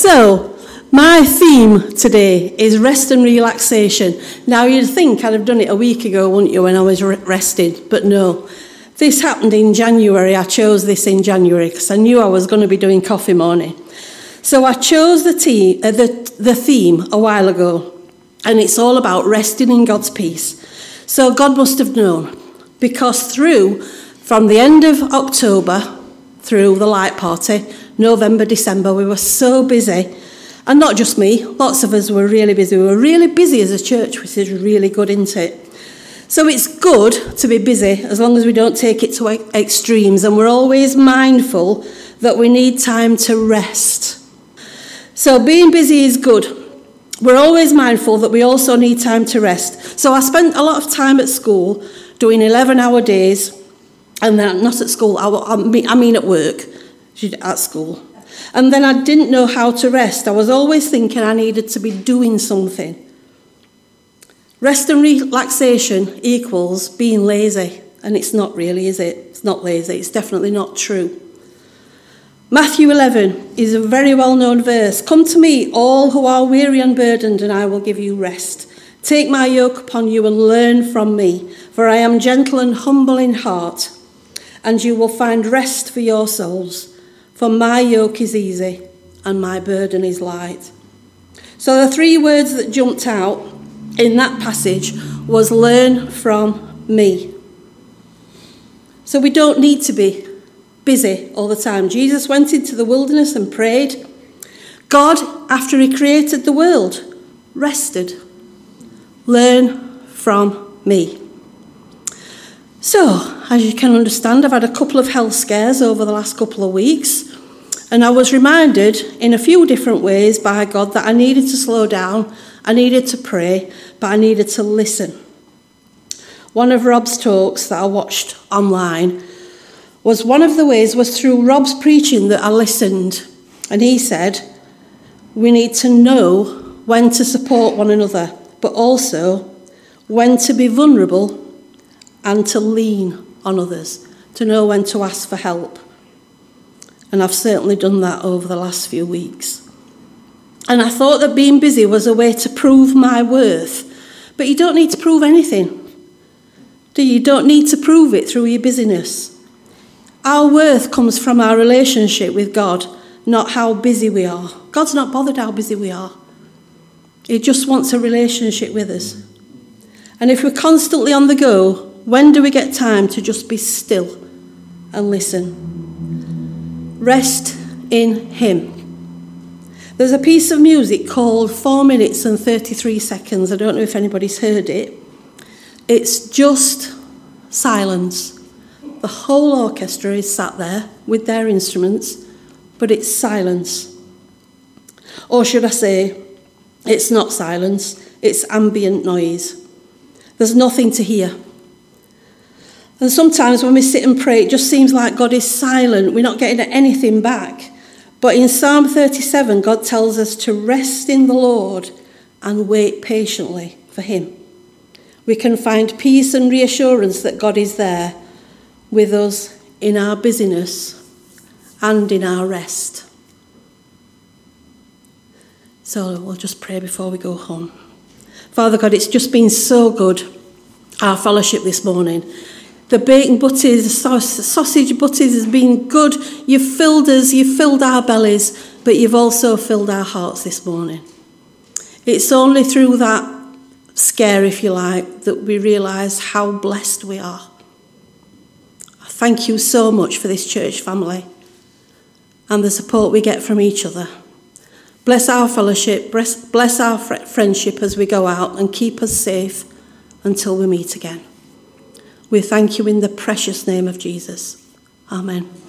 So, my theme today is rest and relaxation. Now, you'd think I'd have done it a week ago, wouldn't you, when I was rested? But no. This happened in January. I chose this in January because I knew I was going to be doing coffee morning. So I chose the theme a while ago, and it's all about resting in God's peace. So God must have known, because from the end of October through the light party, November, December, we were so busy. And not just me, lots of us were really busy. We were really busy as a church, which is really good, isn't it? So it's good to be busy as long as we don't take it to extremes, and we're always mindful that we need time to rest. So being busy is good. We're always mindful that we also need time to rest. So I spent a lot of time at school doing 11-hour days, and then not at school, I mean at work, at school. And then I didn't know how to rest. I was always thinking I needed to be doing something. Rest and relaxation equals being lazy, and it's not really, is it? It's not lazy. It's definitely not true. Matthew 11 is a very well-known verse. Come to me, all who are weary and burdened, and I will give you rest. Take my yoke upon you and learn from me, for I am gentle and humble in heart, and you will find rest for your souls. For my yoke is easy and my burden is light. So the three words that jumped out in that passage was learn from me. So we don't need to be busy all the time. Jesus went into the wilderness and prayed. God, after he created the world, rested. Learn from me. So, as you can understand, I've had a couple of health scares over the last couple of weeks, and I was reminded in a few different ways by God that I needed to slow down, I needed to pray, but I needed to listen. One of Rob's talks that I watched online was through Rob's preaching that I listened, and he said, we need to know when to support one another, but also when to be vulnerable and to lean on others, to know when to ask for help. And I've certainly done that over the last few weeks. And I thought that being busy was a way to prove my worth. But you don't need to prove anything, do you? You don't need to prove it through your busyness. Our worth comes from our relationship with God, not how busy we are. God's not bothered how busy we are. He just wants a relationship with us. And if we're constantly on the go, when do we get time to just be still and listen? Rest in him. There's a piece of music called 4 minutes and 33 seconds. I don't know if anybody's heard it. It's just silence. The whole orchestra is sat there with their instruments, but it's silence. Or should I say, it's not silence, it's ambient noise. There's nothing to hear. And sometimes when we sit and pray, it just seems like God is silent. We're not getting anything back. But in Psalm 37, God tells us to rest in the Lord and wait patiently for him. We can find peace and reassurance that God is there with us in our busyness and in our rest. So we'll just pray before we go home. Father God, it's just been so good, our fellowship this morning. The bacon butties, the sausage butties has been good. You've filled us, you've filled our bellies, but you've also filled our hearts this morning. It's only through that scare, if you like, that we realise how blessed we are. Thank you so much for this church family and the support we get from each other. Bless our fellowship, bless our friendship as we go out, and keep us safe until we meet again. We thank you in the precious name of Jesus. Amen.